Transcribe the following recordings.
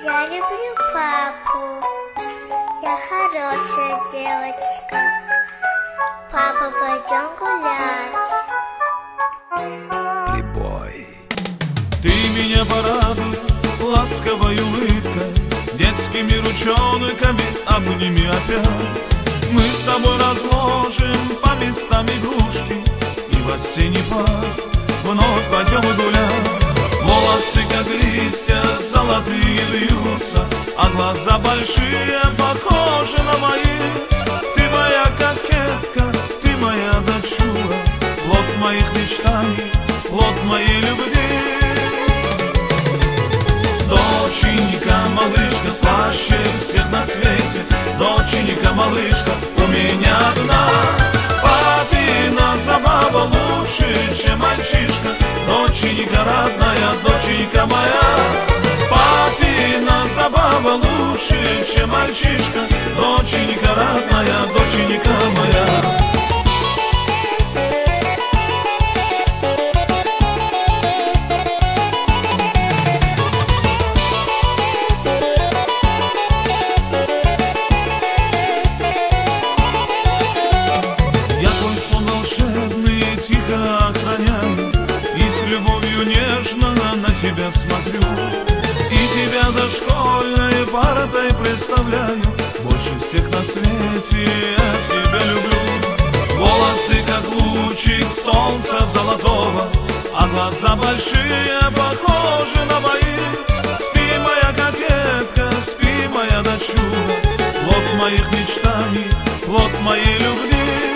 Я люблю папу. Я хорошая девочка. Папа, пойдем гулять. Прибой. Ты меня порадуй ласковой улыбкой, детскими ручонками обними опять. Мы с тобой разложим по местам игрушки, и в осенний парк вновь пойдем гулять. Волосы, как листья, золотые вьются, а глаза большие, похожи на мои. Ты моя кокетка, ты моя дочура, плод моих мечтаний, плод моей любви. Доченька, малышка, слаще всех на свете. Доченька, малышка, у меня одна. Папина забава лучше, чем мальчишка. Доченька родная, доченька моя. Папина забава лучше, чем мальчишка. Доченька родная, доченька моя. Тихо охраняю и с любовью нежно на тебя смотрю. И тебя за школьной партой представляю. Больше всех на свете я тебя люблю. Волосы, как лучик солнца золотого, а глаза большие, похожи на мои. Спи, моя кокетка, спи, моя дочура, плод моих мечтаний, плод моей любви.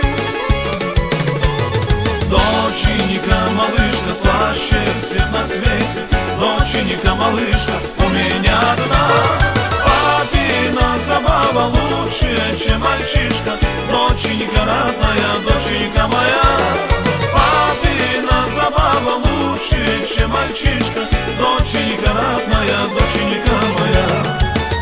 Доченька, малышка, слаще всех на свете. Доченька, малышка, у меня одна. Папина забава лучше, чем мальчишка. Доченька родная, доченька моя. Папина забава лучше, чем мальчишка. Доченька родная, доченька моя.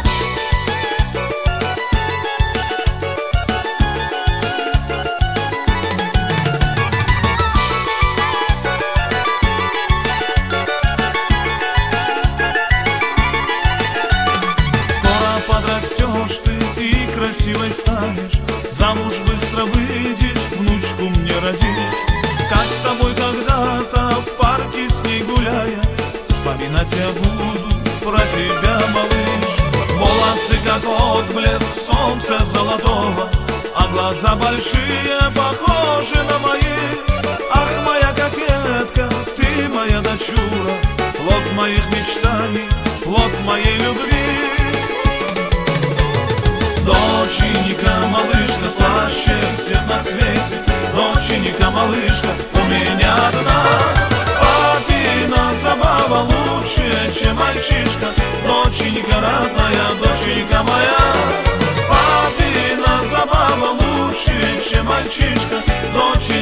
Подрастешь ты и красивой станешь, замуж быстро выйдешь, внучку мне родишь. Как с тобой когда-то в парке с ней гуляя, вспоминать я буду про тебя, малыш. Волосы, как отблеск солнца золотого, а глаза большие, похожи на мои. Ах, моя кокетка, ты моя дочура, плод моих мечтаний, плод моей любви. Доченька, малышка, слаще всех на свете. Доченька, малышка, у меня одна. Папина забава лучше, чем мальчишка. Доченька родная, доченька моя. Папина забава лучше, чем мальчишка. Доченька